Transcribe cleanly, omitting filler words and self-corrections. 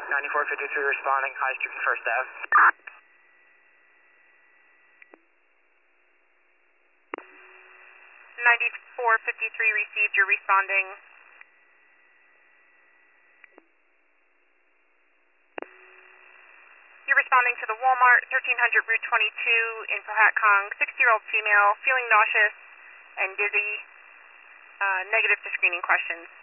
9453 responding, High Street and First Ave. 9453 received, you're responding. You're responding to the Walmart, 1300 Route 22 in Pahatcong, 60-year-old female, feeling nauseous and dizzy, negative to screening questions.